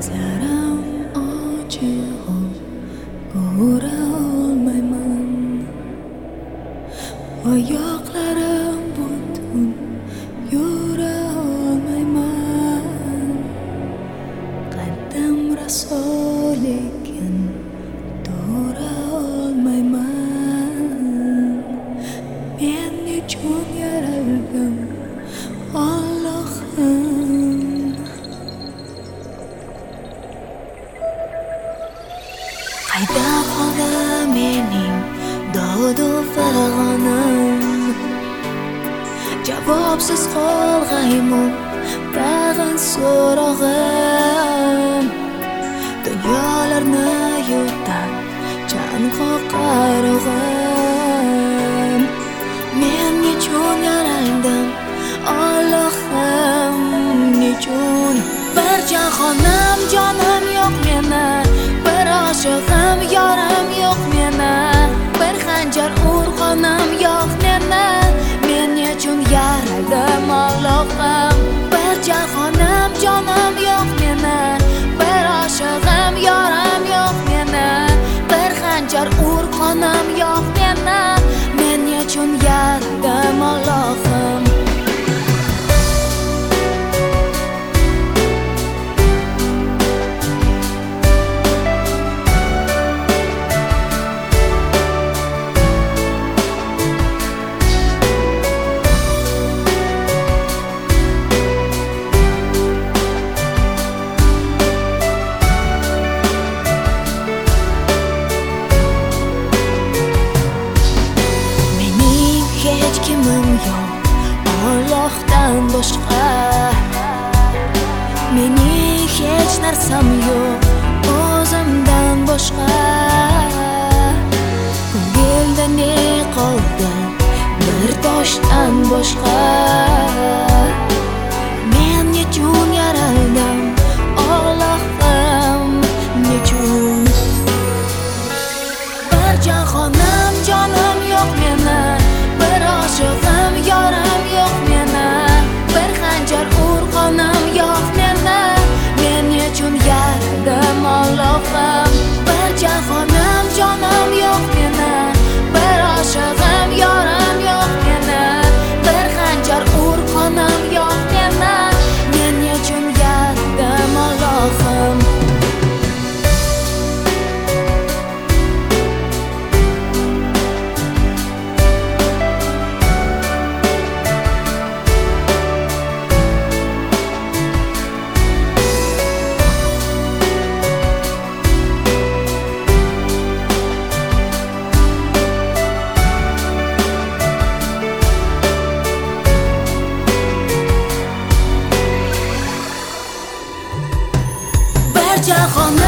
Gözlerim acıyor, göre olmayman. Ayaklarım butun, yürü olmayman. Kalbim Resul iken, doğru olmayman. Men uchun yaralgan Allah'ım. Qayda qoldi mening dodu fig'onim, javobsiz qolg'aymu tag'in so'rog'im. Dunyolarni yutar chanqoqar o'g'im. Men nechun yaraldim Allohim, nechun? Bir jahonim jonim yo'q meni, bir oshig'im yorim yo'q meni, bir xanjar urg'onim yo'q meni. Men nechun yaraldim Allohim? Bir jahonim jonim yo'q meni, bir oshig'im yorim yo'q meni, bir xanjar urg'onim yo'q meni. Men nechun yaraldim Allohim? Kimim yo'q Allohdan boshqa, mening hech narsam yo'q o'zimdan boshqa. Ko'ngilda ne qoldi bir toshdan boshqa? Men nechun yaraldim Allohim, nechun? Bir jahonim jonim yo'q meni, bir oshig'im yorim yo'q meni, bir xanjar urg'onim yo'q meni. Men nechun yaraldim Allohim? Bir jahonim jonim yo'q meni, bir oshig'im yorim yo'q meni, bir xanjar urg'onim yo'q meni. Men nechun yaraldim Allohim? Jahonim